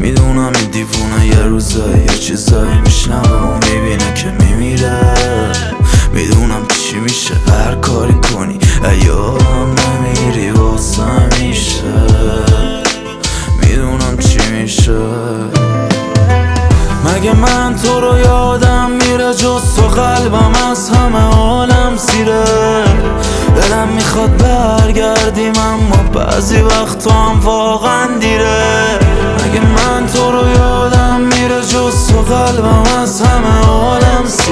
میدونم این دیوونه یه روزایی یه چیزایی میشنوه و میبینه که میمیره. میدونم چی میشه هر کاری کنی یادم نمیری واسه میشه. میدونم چی میشه. مگه من تو رو یادم میره جز تو قلبم از همه عالم سیره. دلم میخواد برگردیم اما بعضی وقت هم واقعا دیره. مگه من تو رو یادم میره جز تو قلبم از همه عالم